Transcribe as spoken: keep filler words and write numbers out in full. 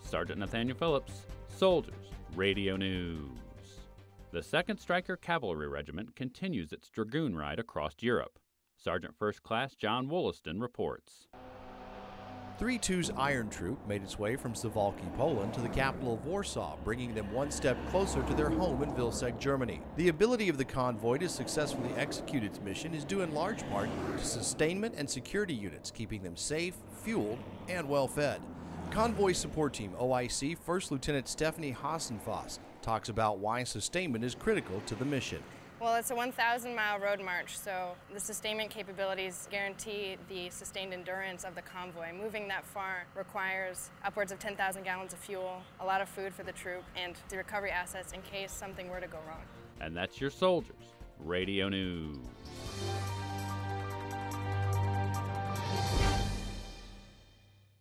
Sergeant Nathaniel Phillips, Soldiers Radio News. The second Stryker Cavalry Regiment continues its dragoon ride across Europe. Sergeant First Class John Wollaston reports. three two's Iron Troop made its way from Suwałki, Poland to the capital of Warsaw, bringing them one step closer to their home in Vilseck, Germany. The ability of the convoy to successfully execute its mission is due in large part to sustainment and security units, keeping them safe, fueled, and well-fed. Convoy Support Team O I C First Lieutenant Stephanie Hassenfoss talks about why sustainment is critical to the mission. Well, it's a one thousand mile road march, so the sustainment capabilities guarantee the sustained endurance of the convoy. Moving that far requires upwards of ten thousand gallons of fuel, a lot of food for the troop, and the recovery assets in case something were to go wrong. And that's your Soldiers Radio News.